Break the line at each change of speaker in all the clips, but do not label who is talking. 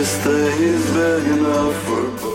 stays big enough for both.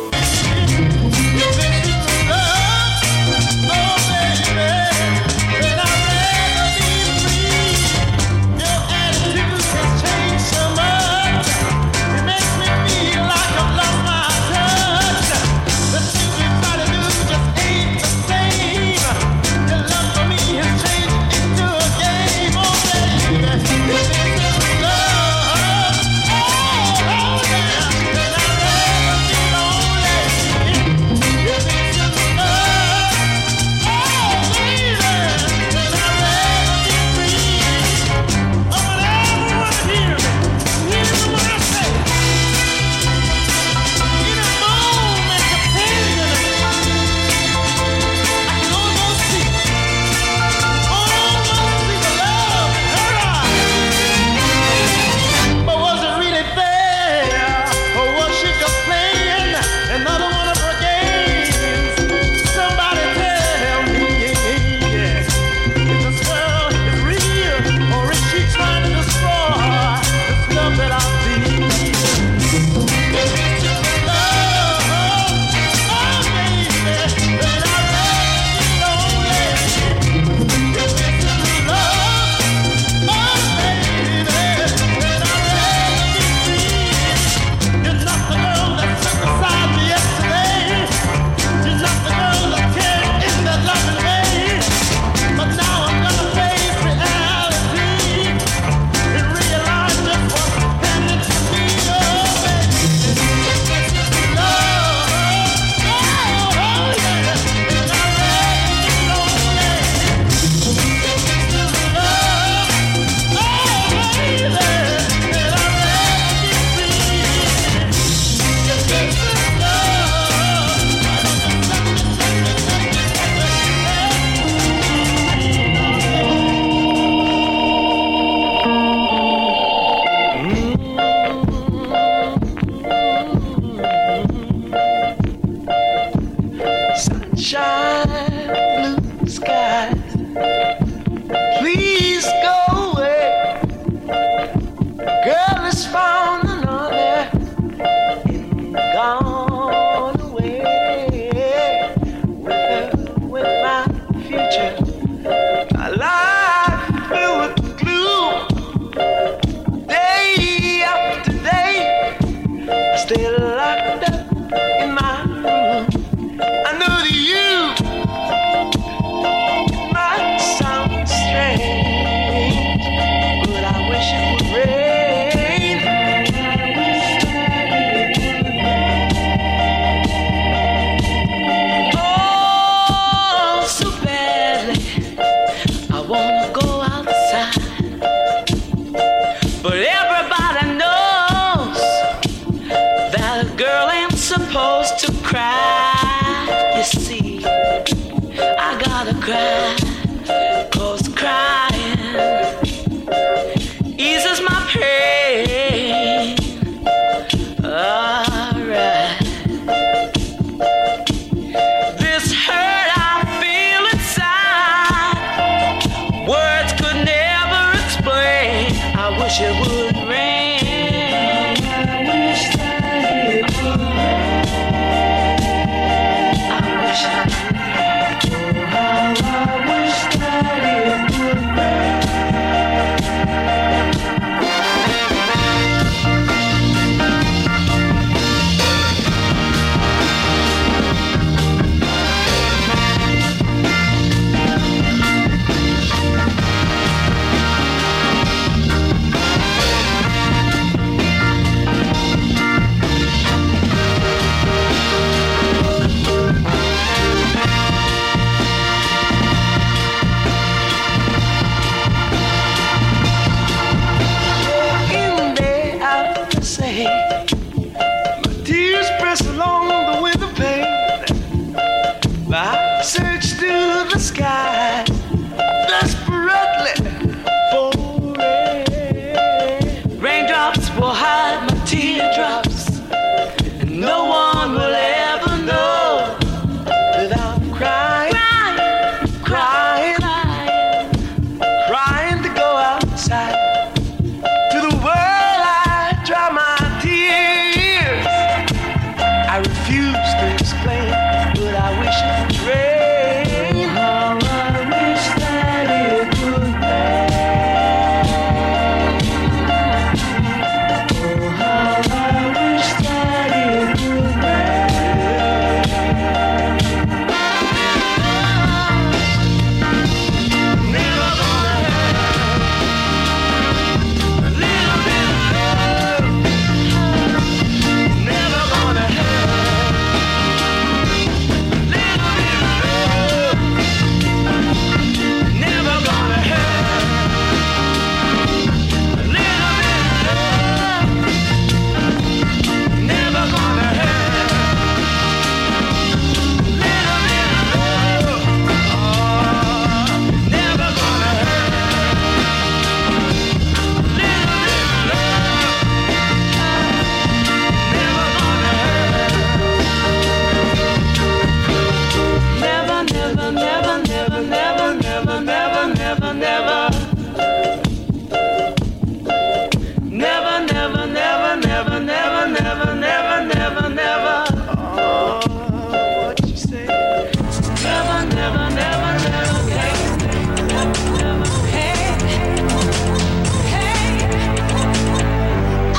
refuse to explain, but I wish it would rain. How I wish that it would rain. Oh, how I wish that it would rain. Never gonna have a little bit of love. Never gonna have a little bit of love. Never gonna have a little bit of love. Never gonna have a little bit of love. Oh, never gonna have a little bit of love. Never gonna have. Never, never, never, never, never, never, never, never, never. Never, never, never, never, never, never, never, never, never. Oh, what you say? Never, never, never, never, never, never, never. Hey, hey.
I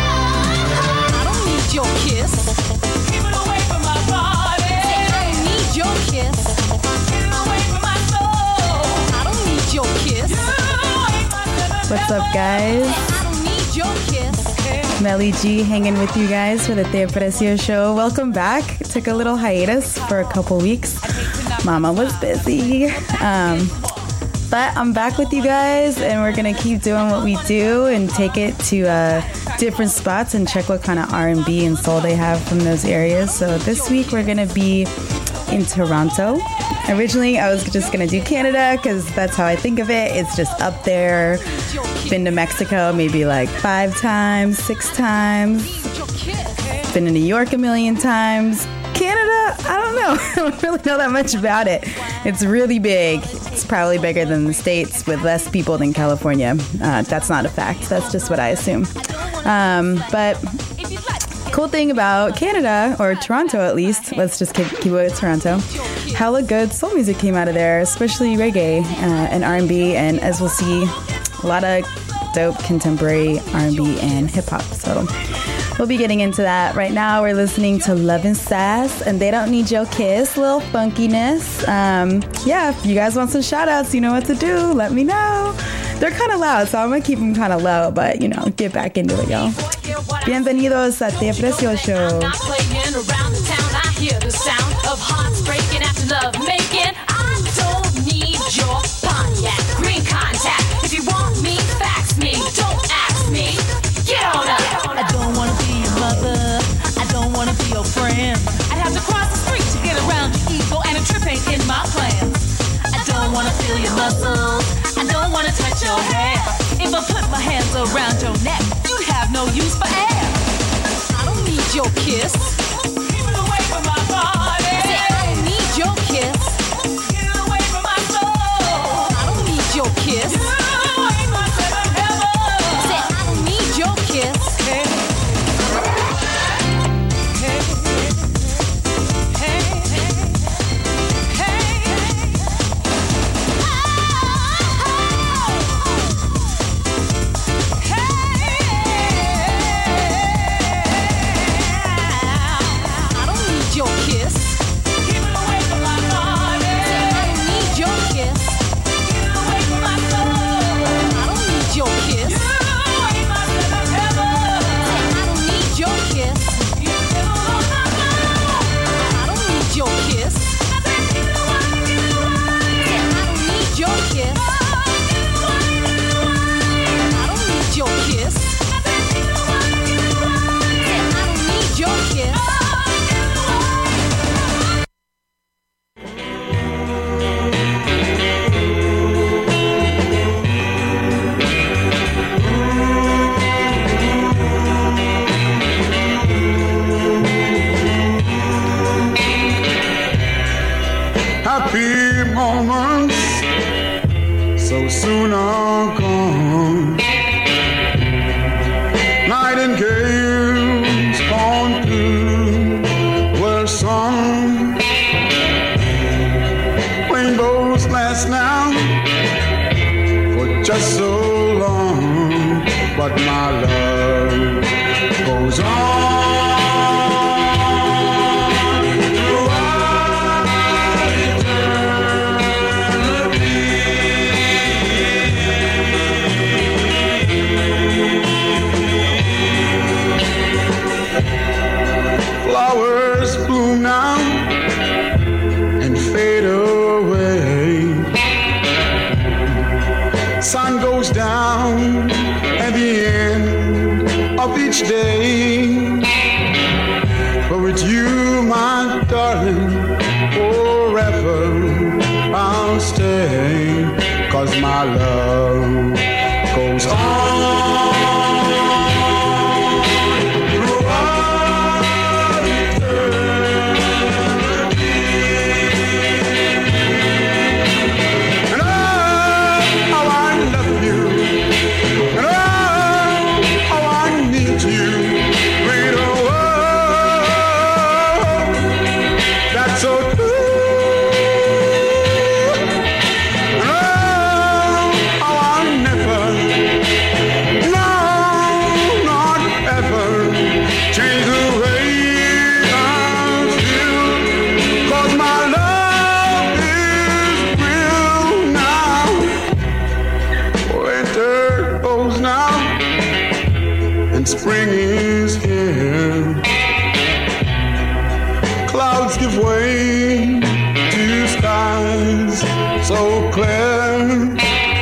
don't need your kiss.
Keep it away from my body.
I don't need your kiss.
Get it away from my soul.
I don't need your kiss.
You ain't my seven
What's up, guys?
I don't need your kiss.
Melly G hanging with you guys for the Te Aprecio show. Welcome back. Took a little hiatus for a couple weeks. Mama was busy. But I'm back with you guys, and we're going to keep doing what we do and take it to different spots and check what kind of R&B and soul they have from those areas. So this week we're going to be in Toronto. Originally, I was just going to do Canada because that's how I think of it. It's just up there. Been to Mexico maybe like 5 times, 6 times. Been to New York a million times. Canada, I don't know. I don't really know that much about it. It's really big. It's probably bigger than the States with less people than California. That's not a fact. That's just what I assume. But cool thing about Canada, or Toronto at least, let's just keep it with Toronto, hella good soul music came out of there, especially reggae and R&B, and as we'll see, a lot of dope contemporary R&B and hip-hop. So we'll be getting into that. Right now we're listening to Love and Sass and They Don't Need Your Kiss, little funkiness. Yeah, if you guys want some shout outs, you know what to do, let me know. They're kind of loud, so I'm gonna keep them kind of low, but you know, get back into it, y'all. Bienvenidos a Te Aprecio Show.
I'm playing around the town. I hear the sound of hearts breaking after love making. I don't need your Pontiac green contact. If you want me, fax me. Don't ask me. Get on up. I don't wanna be your mother. I don't wanna be your friend. I'd have to cross the street to get around your ego, and a trip ain't in my plans. I don't wanna feel your muscles. I don't wanna touch your hair. If I put my hands around your neck, you'd have no use for air.
I don't need your kiss.
Keep it away from my body.
I don't need your kiss.
Get it away from my soul.
I don't need your kiss.
You ain't my seven heaven.
I don't need your kiss.
Hey, hey, hey, hey,
I don't need your kiss.
keep it away from my body.
I don't need your kiss.
Get it away from my soul.
I don't need your kiss.
You ain't my seven heaven.
I don't need your kiss.
You still on my mind.
I don't need your kiss.
I said get it away, get it away.
I don't need your kiss. I don't need your kiss.
I said get it away, get it away.
I don't need your kiss.
Happy moments so soon are gone. Nightingales gone through
my love goes on. Flowers bloom now and fade away. Sun goes down at the end of each day. But with you, my darling, forever I'll stay. 'Cause my love goes on. Spring is here. Clouds give way to skies so clear.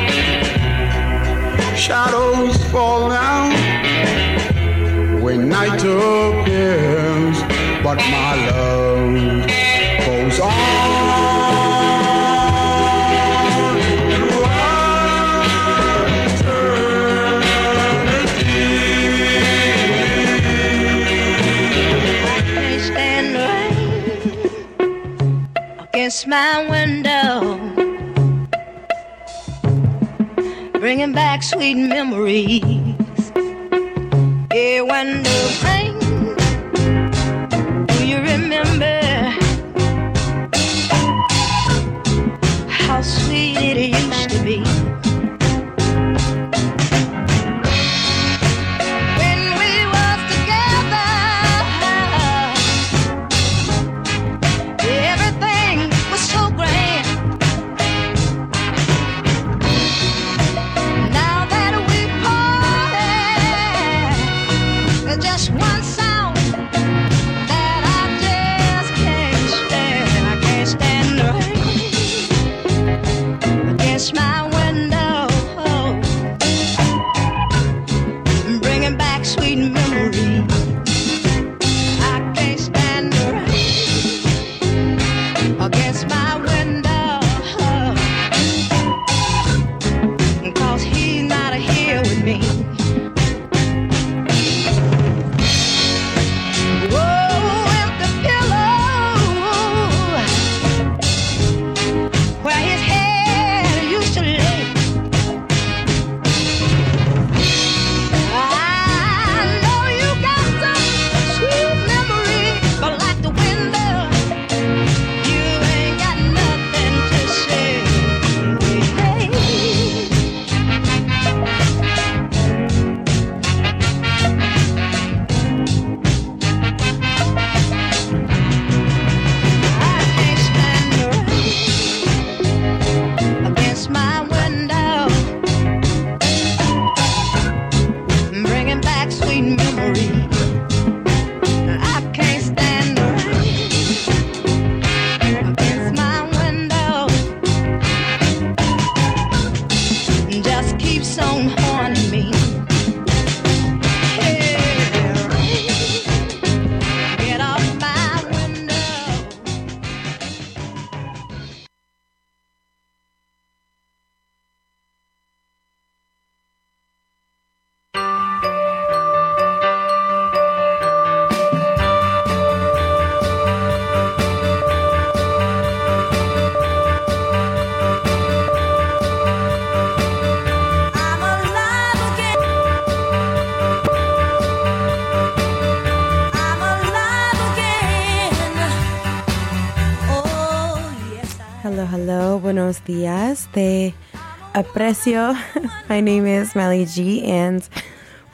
Shadows fall down when night appears. But my love goes on.
Against my window, bringing back sweet memories. Yeah, when the rain, do you remember how sweet it used to be?
Buenos dias. Te aprecio. My name is Mally G, and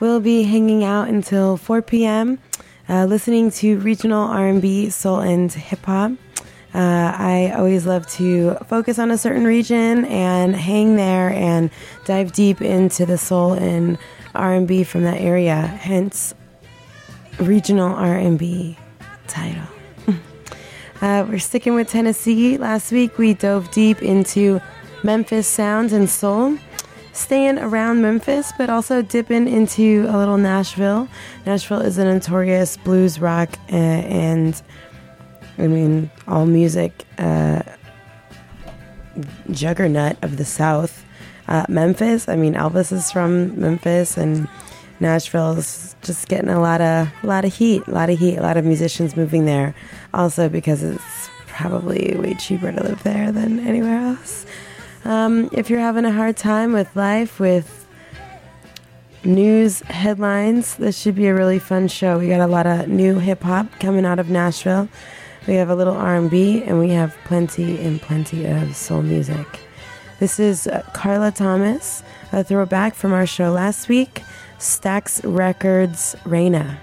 We'll be hanging out until 4 p.m., listening to regional R&B, soul, and hip-hop. I always love to focus on a certain region and hang there and dive deep into the soul and R&B from that area, hence regional R&B title. We're sticking with Tennessee. Last week we dove deep into Memphis sounds and soul, staying around Memphis, but also dipping into a little Nashville. Nashville is a notorious blues rock and all music juggernaut of the South. Memphis, Elvis is from Memphis, and Nashville is just getting a lot of heat, a lot of musicians moving there. Also because it's probably way cheaper to live there than anywhere else. If you're having a hard time with life, with news headlines, this should be a really fun show. We got a lot of new hip hop coming out of Nashville. We have a little R&B, and we have plenty of soul music. This is Carla Thomas, a throwback from our show last week, Stax Records' Reina.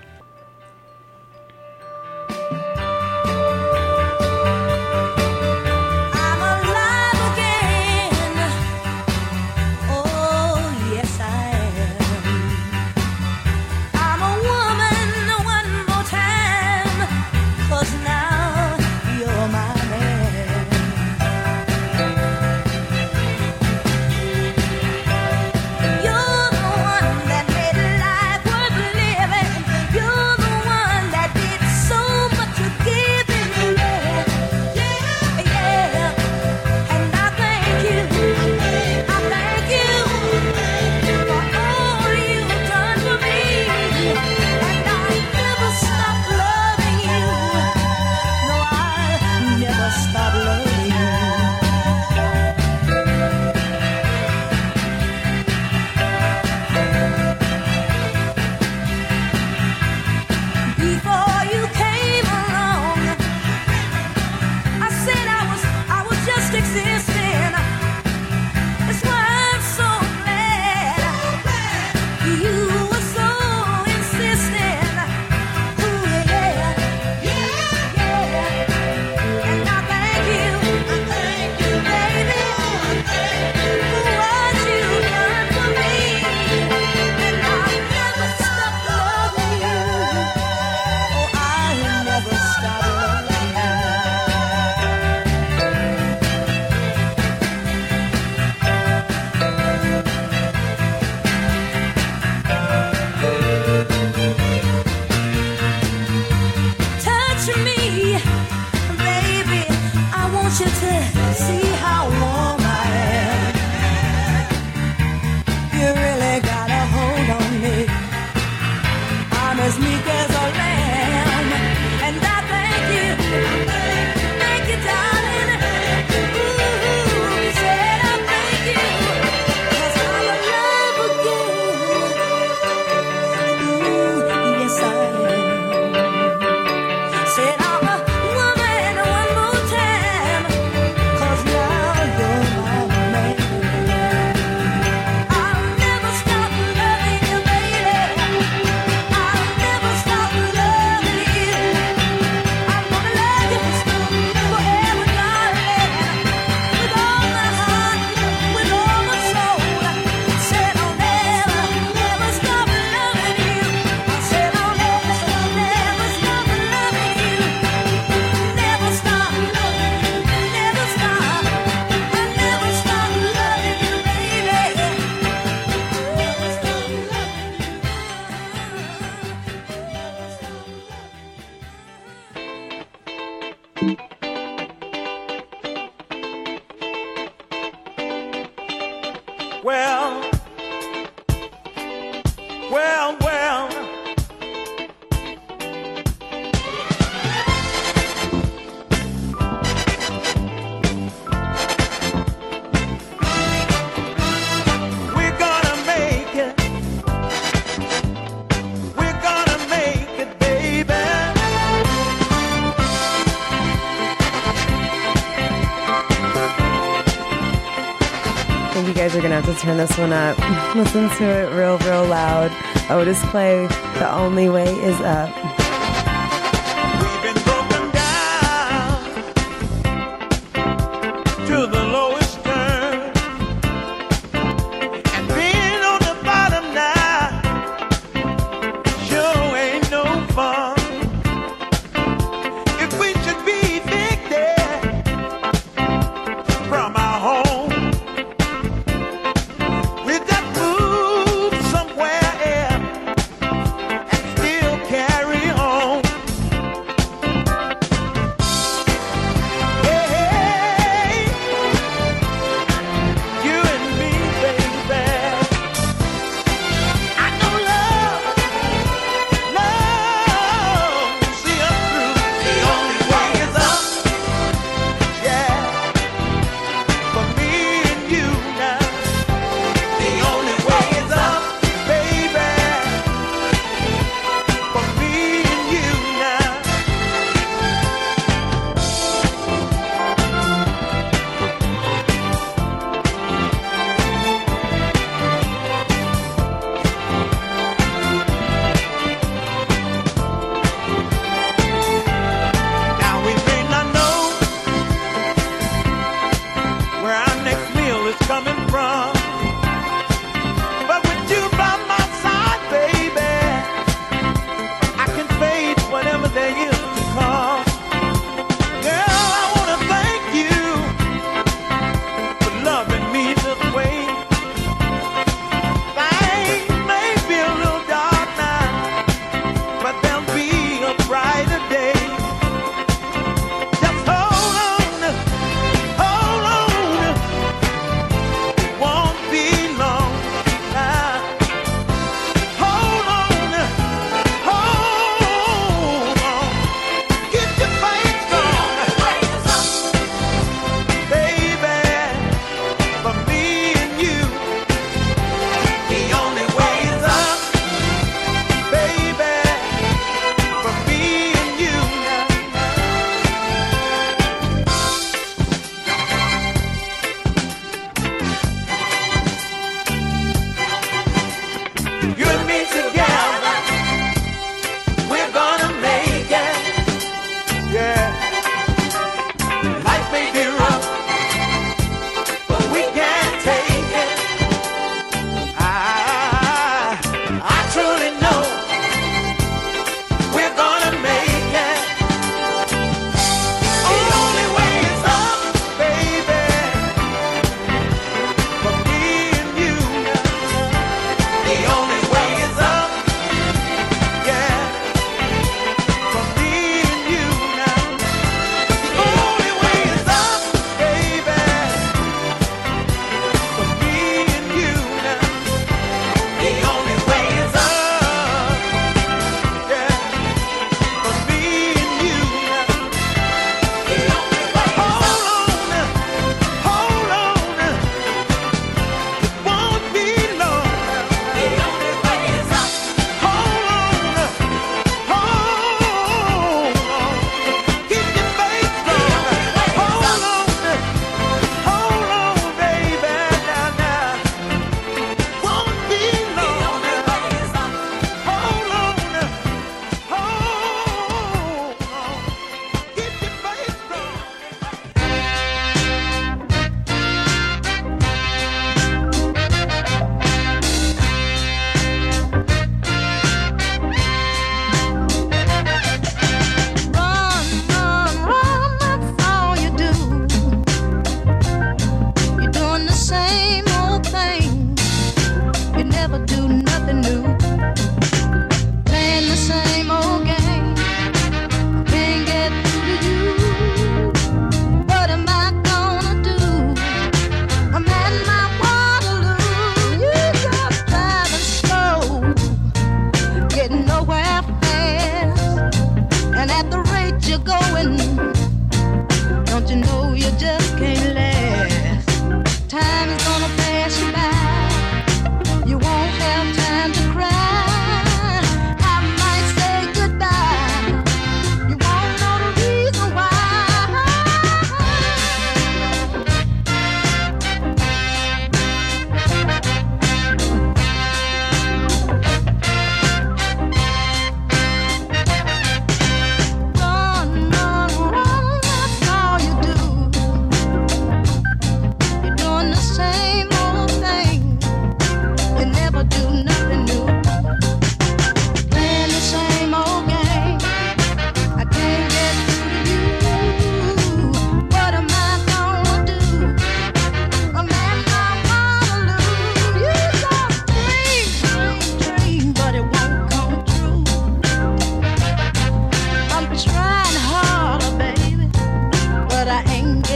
We're gonna have to turn this one up. Listen to it real loud. Otis Clay, The Only Way Is Up.
We've been broken down to the lowest turn, and being on the bottom now sure ain't no fun. If we should be evicted from our home, we've got to move somewhere else and still carry on.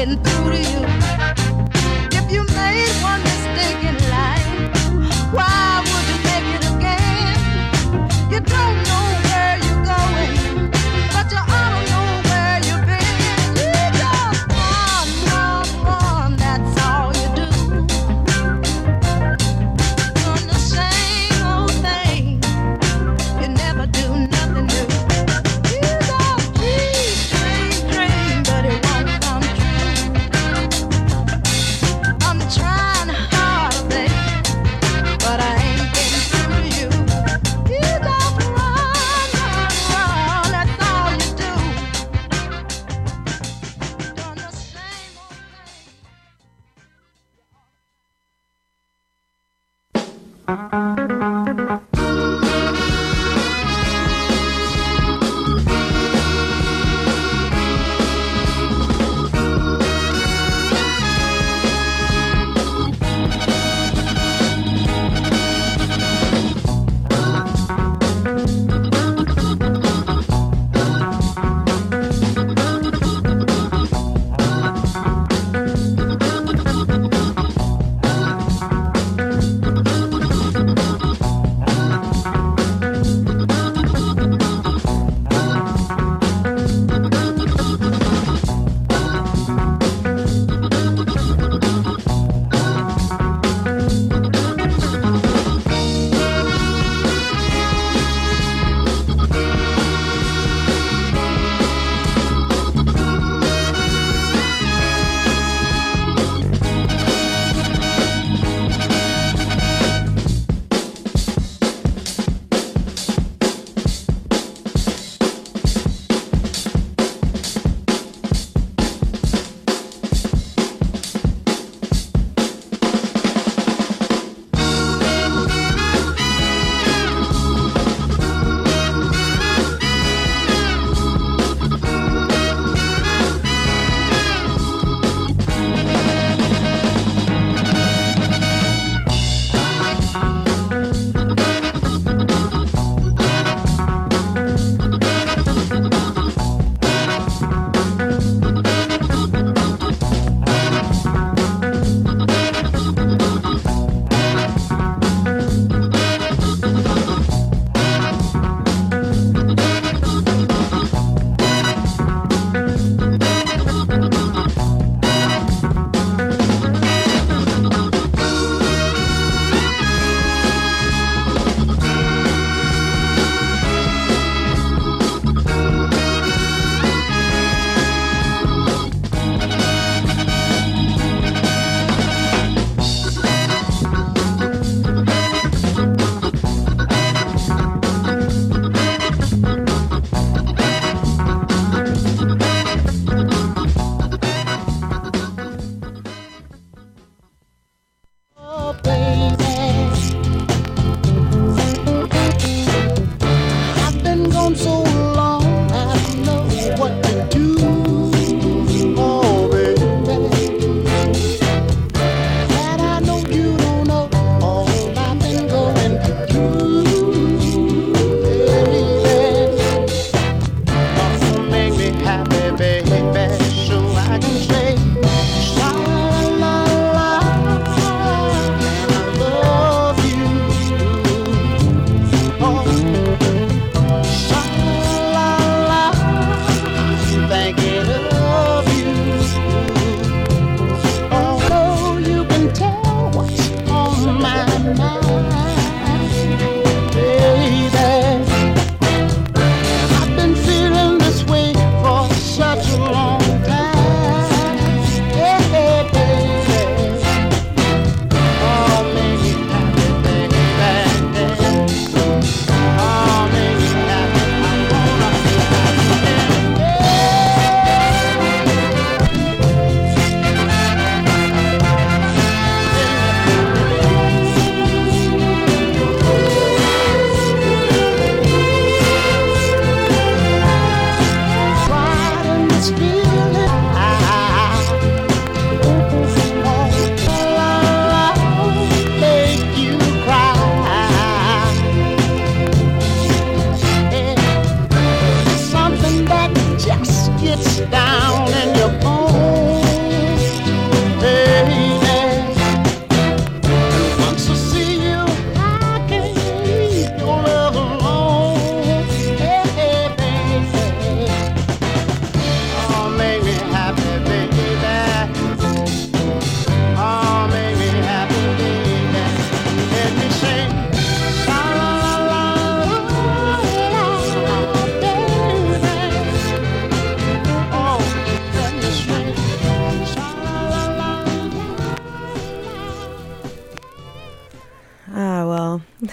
getting through to you. If you made one mistake in life, why would you make it again? You don't know where you're going, but you ought to know where you've been. You just run, run, run, that's all you do. Doing the same old thing, you never do nothing new. You don't dream, dream, dream, but it won't come true. I'm trying hard, baby, but I ain't getting through to you. You don't run, run, run, that's all you do. Doing the same old thing.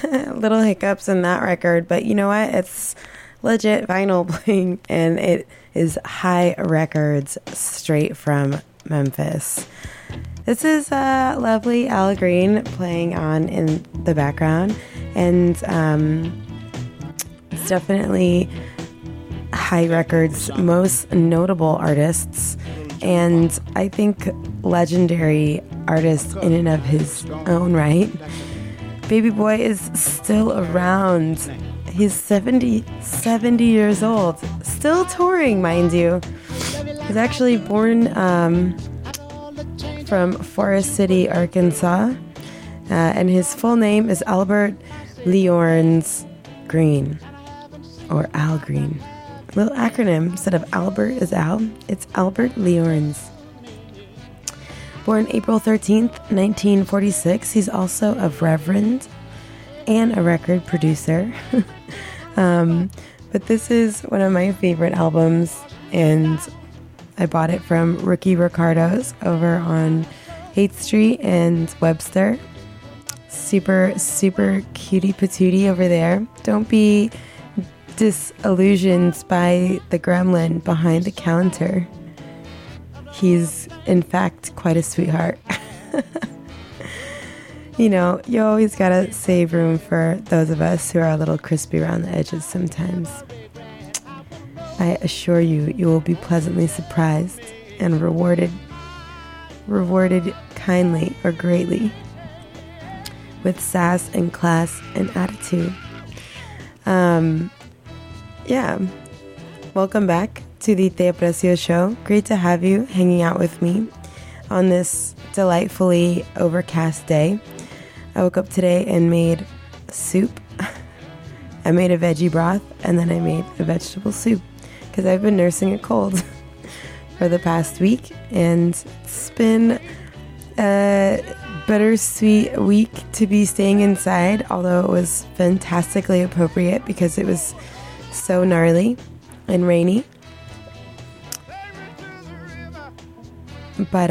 little hiccups in that record, but you know what? It's legit vinyl playing, and it is High Records straight from Memphis. This is lovely Al Green playing on in the background, and it's definitely High Records' most notable artists, and I think legendary artist in and of his own right. Baby Boy is still around. He's 70 years old, still touring, mind you. He's actually born from Forest City, Arkansas, and his full name is Albert Leorns Green, or Al Green. A little acronym. Instead of Albert is Al, it's Albert Leorns. Born April 13th, 1946, he's also a reverend and a record producer. But this is one of my favorite albums, and I bought it from Rookie Ricardo's over on 8th Street and Webster. Super, super cutie patootie over there. Don't be disillusioned by the gremlin behind the counter. He's, in fact, quite a sweetheart. You know, you always gotta save room for those of us who are a little crispy around the edges sometimes. I assure you, you will be pleasantly surprised and rewarded kindly or greatly with sass and class and attitude. Yeah, welcome back to the Te Aprecio Show. Great to have you hanging out with me on this delightfully overcast day. I woke up today and made soup. I made a veggie broth, and then I made a vegetable soup because I've been nursing a cold for the past week, and it's been a bittersweet week to be staying inside, although it was fantastically appropriate because it was so gnarly and rainy. But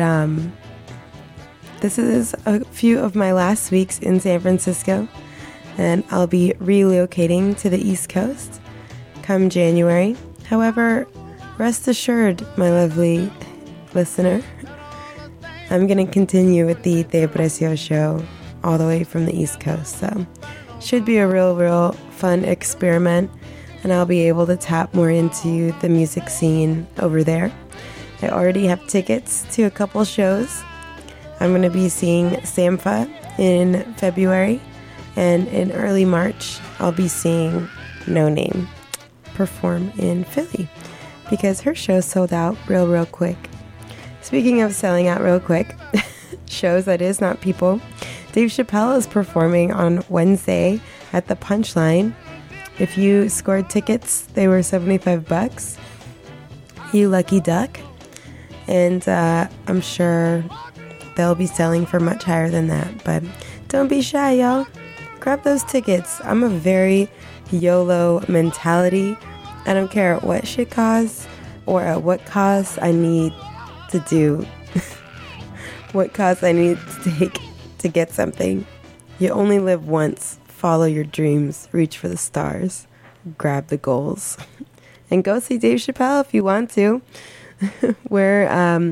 this is a few of my last weeks in San Francisco, and I'll be relocating to the East Coast come January. However, rest assured, my lovely listener, I'm going to continue with the Te Aprecio Show all the way from the East Coast. So should be a real fun experiment, and I'll be able to tap more into the music scene over there. I already have tickets to a couple shows. I'm going to be seeing Sampha in February, and in early March, I'll be seeing No Name perform in Philly because her show sold out real quick. Speaking of selling out real quick, shows that is, not people, Dave Chappelle is performing on Wednesday at the Punchline. If you scored tickets, they were $75. You lucky duck. And I'm sure they'll be selling for much higher than that. But don't be shy, y'all. Grab those tickets. I'm a very YOLO mentality. I don't care what shit costs or at what cost I need to do. What cost I need to take to get something. You only live once. Follow your dreams. Reach for the stars. Grab the goals. And go see Dave Chappelle if you want to. We're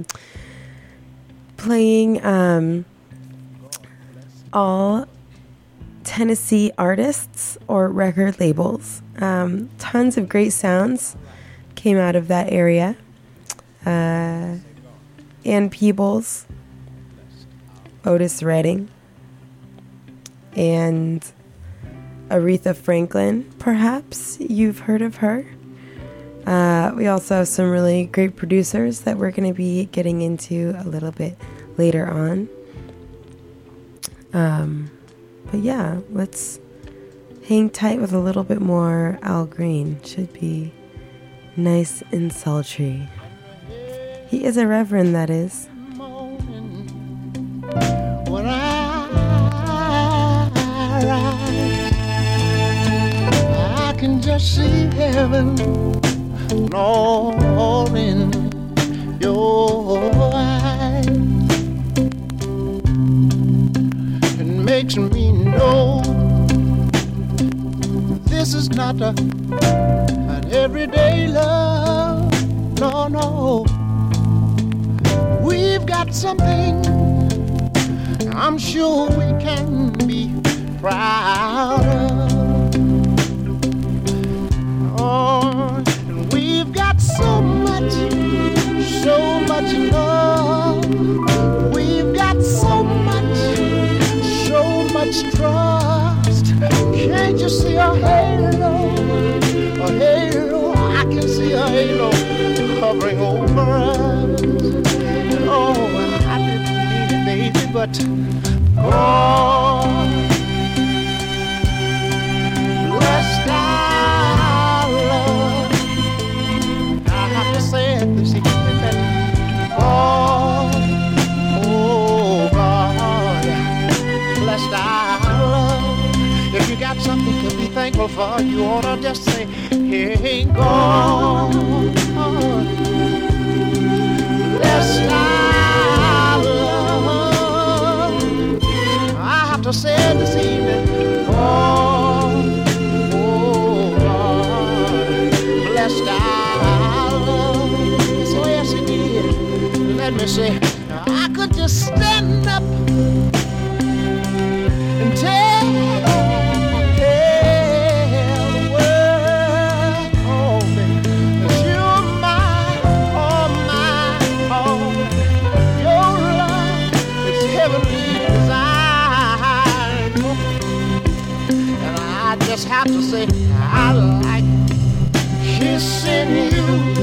playing all Tennessee artists or record labels. Tons of great sounds came out of that area. Ann Peebles, Otis Redding, and Aretha Franklin. Perhaps you've heard of her. We also have some really great producers that we're going to be getting into a little bit later on. But yeah, let's hang tight with a little bit more Al Green. Should be nice and sultry. He is a reverend, that is.
When I rise, I can just see heaven all in your eyes. It makes me know
this is not an everyday love. No, no. We've got something I'm sure we can be proud of. Oh, and we've got so much love. We've got so much trust. Can't you see a halo? A halo, I can see a halo hovering over us. And oh, I didn't mean it, baby, but God bless our love. I have to say it this evening that God, oh God, bless our love. If you got something to be thankful for, you ought to just say, hey, God, bless our love. I have to say it this evening, God, oh God, bless our love. So yes, it did. Let me say, I could just stand up and tell the world, oh, baby, that you're mine, oh, mine, oh. Your love is heavenly designed. And I just have to say, I like kissing you.